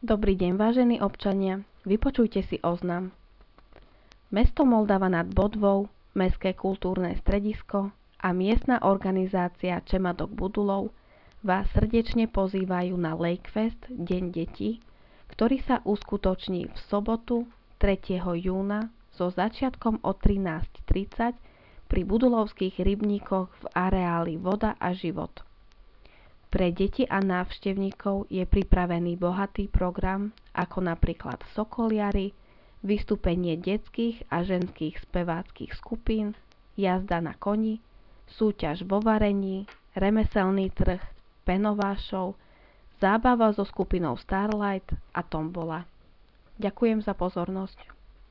Dobrý deň, vážení občania, vypočujte si oznam. Mesto Moldava nad Bodvou, Mestské kultúrne stredisko a miestna organizácia Čemadok Budulov vás srdečne pozývajú na Lakefest Deň detí, ktorý sa uskutoční v sobotu 3. júna so začiatkom o 13:30 pri Budulovských rybníkoch v areáli Voda a život. Pre deti a návštevníkov je pripravený bohatý program, ako napríklad sokoliary, vystúpenie detských a ženských speváckych skupín, jazda na koni, súťaž vo varení, remeselný trh, penová show, zábava so skupinou Starlight a tombola. Ďakujem za pozornosť.